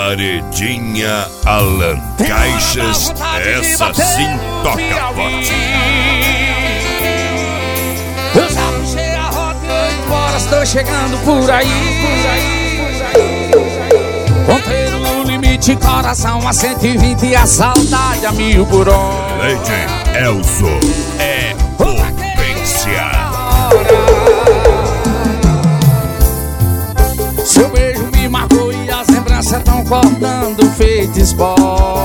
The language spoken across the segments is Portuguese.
Paredinha Alan Caixas, essa sim toca forte. Eu já puxei a rota e 8 horas, tô chegando por aí. Comprei no limite, coração a 120 e a saudade a 1000 por hora. Lady Elzo é potência. Seu beijo me marcou e as lembranças tão cortando feito espora.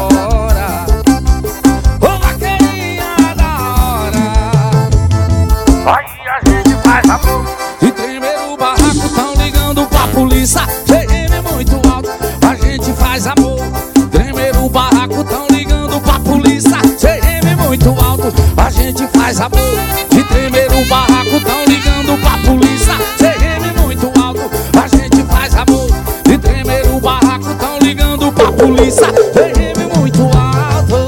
Ô vaqueirinha da hora, aí a gente faz amor e tremer o barraco, tão ligando pra polícia. CM muito alto, a gente faz amor. Tremer o barraco, tão ligando pra polícia. CM muito alto, a gente faz amor e tremer o barraco, tão ligando pra polícia. CM muito alto, a gente faz amor e tremer o barraco, tão ligando pra polícia. CM muito alto.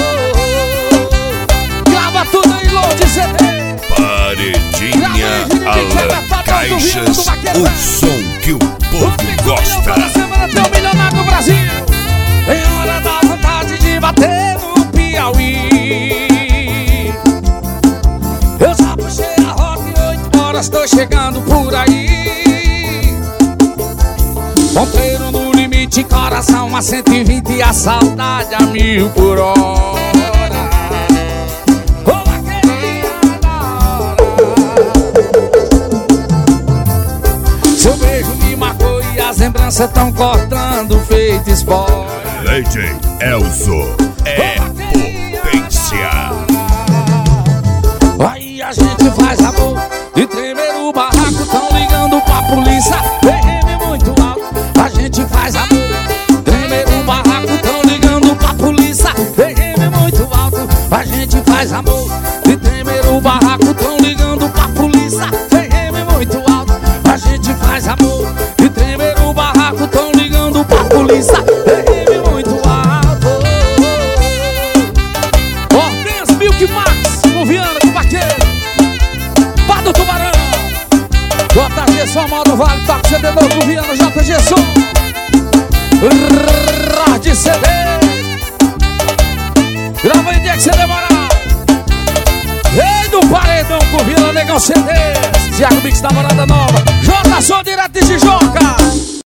Grava tudo aí, Load CD. Paredinha Alan Caixas, o som que o povo gosta. Toda semana tem um milionário no Brasil. Tem hora da vontade de bater no Piauí. Eu já puxei a rota e 8 horas, tô chegando por aí. Ponteiro no limite, coração a 120 e a saudade a 1000 por hora. Ô vaqueirinha da hora, seu beijo me marcou e as lembranças tão cortando feito spoiler. Lady Elzo é potência. Aí a gente faz amor e tremer o barraco, tão ligando pra polícia. PM muito alto, a gente faz amor. Tremer o barraco, tão ligando pra polícia. PM muito alto, a gente faz amor e tremer o barraco, tão ligando pra polícia. PM muito alto, a gente faz amor e tremer o barraco, tão ligando pra polícia. PM muito alto. Hortência, Milk Max, com Viana, com Vaqueiro, Pá do Tubarão, JG Som, Mauro Vale, toca CD novo com Viana, JG Som, Rod CD, grava aí, dia que você demorar. Rei do Paredão com Viana, Negão CD, Thiago Mix da Morada Nova, J Som direto de Tijoca.